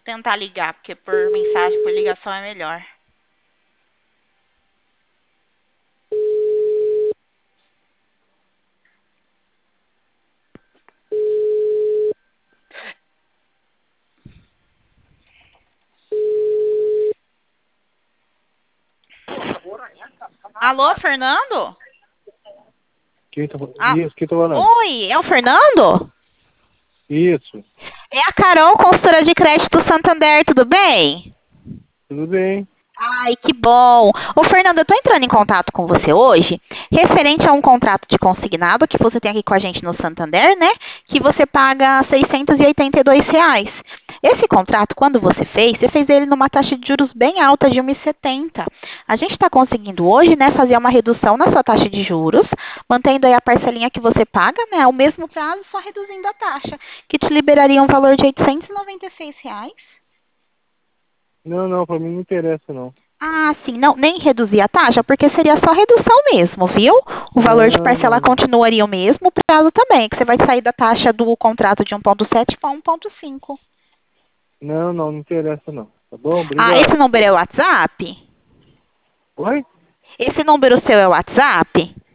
tentar ligar, porque por mensagem, por ligação é melhor. Alô, Fernando? Ah, Isso, quem tá falando? oi, é o Fernando? Isso, É a Carol, consultora de crédito Santander, tudo bem? tudo bem. Ai, que bom. Ô, Fernando, eu estou entrando em contato com você hoje, referente a um contrato de consignado que você tem aqui com a gente no Santander, né? Que você paga R$ 682. Esse contrato, quando você fez ele numa taxa de juros bem alta de 1,70. A gente está conseguindo hoje, né, fazer uma redução na sua taxa de juros, mantendo aí a parcelinha que você paga, né, ao mesmo prazo, só reduzindo a taxa, que te liberaria um valor de R$ 896. Não, não, pra mim não interessa, não. Ah, sim, não, nem reduzir a taxa, porque seria só redução mesmo, viu? O valor de Não, parcela não, não. continuaria o mesmo, o prazo também, que você vai sair da taxa do contrato de 1,7 para 1,5. Não, não, não interessa, não. Tá bom? Ah, esse Obrigado. número é o WhatsApp? Oi? Esse número seu é o WhatsApp?